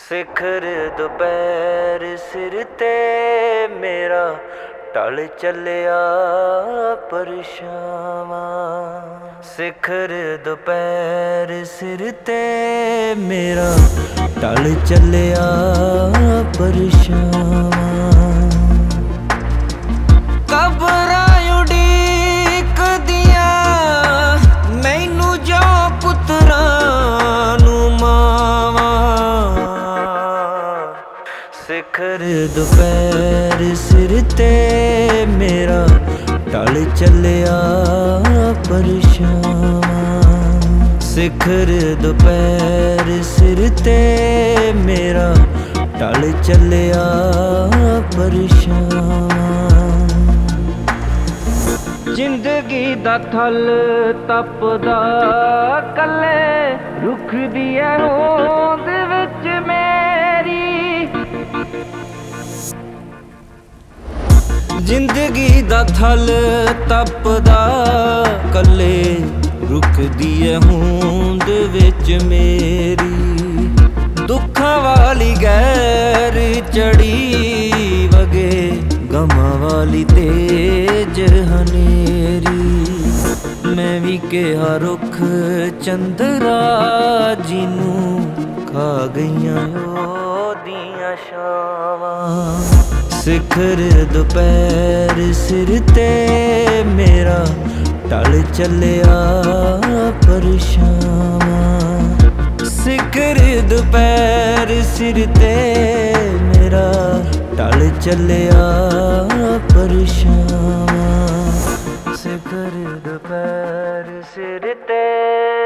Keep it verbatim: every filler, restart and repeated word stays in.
ਸਿਖਰ ਦੁਪਹਿਰ ਸਿਰ ਤੇ ਮੇਰਾ ਢਲ ਚੱਲਿਆ ਪਰਛਾਵਾਂ। ਸਿਖਰ ਦੁਪਹਿਰ ਸਿਰ ਤੇ ਮੇਰਾ ਢਲ ਚੱਲਿਆ ਪਰਛਾਵਾਂ। ਕਬਰਾਂ ਉਡੀਕਦੀਆਂ ਮੈਨੂੰ ਜੋ ਪੁੱਤਰਾਂ ਨੂੰ ਮਾਵਾਂ। ਸਿਖਰ ਦੁਪਹਿਰ ਸਿਰ ਤੇ ਮੇਰਾ ਢਲ ਚੱਲਿਆ ਪਰਛਾਵਾਂ। ਸਿਖਰ ਦੁਪਹਿਰ ਸਿਰ ਤੇ ਮੇਰਾ ਢਲ ਚੱਲਿਆ ਪਰਛਾਵਾਂ। ਜ਼ਿੰਦਗੀ ਦਾ ਥਲ ਤਪਦਾ ਕੱਲੇ ਰੁੱਖ ਦੀ ਐ ਹੋਂਦ ਵਿੱਚ ਮੇਰੀ। ਜ਼ਿੰਦਗੀ ਦਾ ਥਲ ਤਪਦਾ ਕੱਲੇ ਰੁੱਖ ਦੀ ਐ ਹੋਂਦ ਵਿੱਚ ਮੇਰੀ। ਦੁੱਖਾਂ ਵਾਲੀ ਗੈਰ ਚੜੀ ਵਗੇ ਗਮਾਂ ਵਾਲੀ ਤੇਜ ਹਨੇਰੀ। ਮੈਂ ਵੀ ਕਿਹਾ ਰੁੱਖ ਚੰਦਰਾ ਜਿਹਨੂੰ ਖਾ ਗਈਆਂ ਉਹਦੀਆਂ ਛਾਵਾਂ। ਸਿਖਰ ਦੁਪਹਿਰ ਸਿਰ ਤੇ ਮੇਰਾ ਢਲ ਚੱਲਿਆ ਪਰਛਾਵਾਂ। ਸਿਖਰ ਦੁਪਹਿਰ ਸਿਰ ਤੇ ਮੇਰਾ ਢਲ ਚੱਲਿਆ ਪਰਛਾਵਾਂ। ਸਿਖਰ ਦੁਪਹਿਰ ਸਿਰ ਤੇ